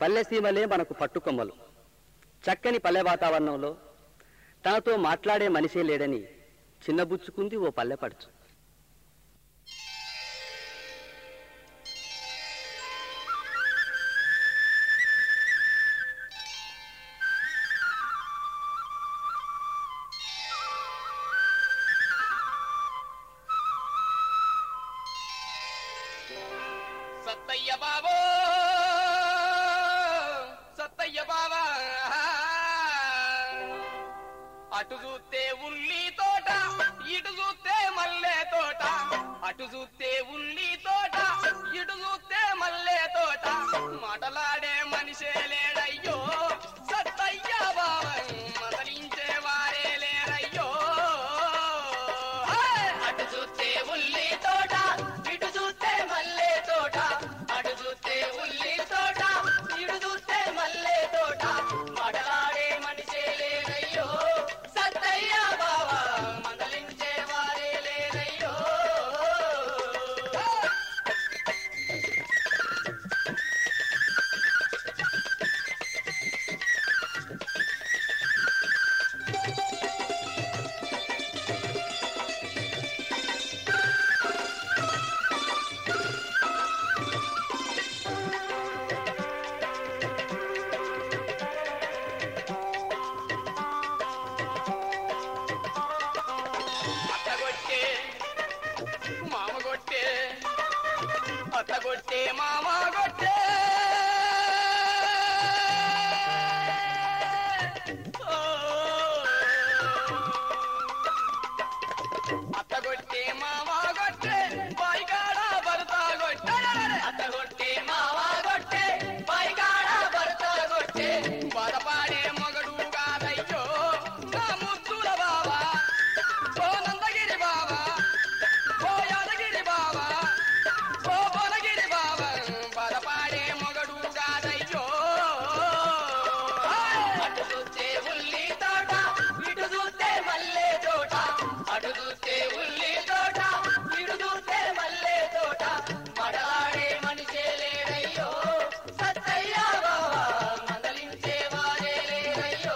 పల్లెసీమలే మనకు పట్టుకొమ్మలు. చక్కని పల్లె వాతావరణంలో తనతో మాట్లాడే మనిషే లేడని చిన్నబుచ్చుకుంది ఓ పల్లెపడుచు. సత్తయ్య బాబో సత్తయ్య బాబా, అటు చూస్తే ఉల్లి తోట, ఇటు చూస్తే మల్లె తోట, అటు చూస్తే ఉల్లి తోట, ఇటు చూస్తే మల్లె తోట, మాటలాడే మనిషే లేడయ్యో సత్తయ్య బాబా, మదలించే వారే లేరయ్యో. అటు చూస్తే ఉల్లి తోట, ఇటు చూస్తే మల్లె తోట, అటు చూస్తే ఉల్లి తోట, ఇటు చూస్తే మల్లె తోట, మాటలాడే మనిషే లేరయ్యో సత్తయ్య బాబా, మందలించే వారే లేరయ్యో. అత్తగొట్టే మామ కొట్టే, అత్తగొట్టే మామ కొట్టే, అత్తగొట్టే మామ కొట్టే, బాయికాడ భర్త కొట్టే, అత్తగొట్టే మామ కొట్టే, బాయికాడ భర్త కొట్టే, బాధపాడే మగడు కాదయ్యో నా ముద్దుల బావా, ఓ నందగిరి బావా, ఓ యాదగిరి బావా, ఓ బొనగిరి బావా, బాధపాడే మగడు కాదయ్యో. అటు చూస్తే ఉల్లి తోట, ఇటు చూస్తే మల్లె తోట, అటు చూస్తే ఉల్లి తోట, ఇటు చూస్తే మల్లె తోట, మడలాడే మనిషే లేడయ్యో సత్తయ్య బాబా, మందలించే వారే లేరయ్యో.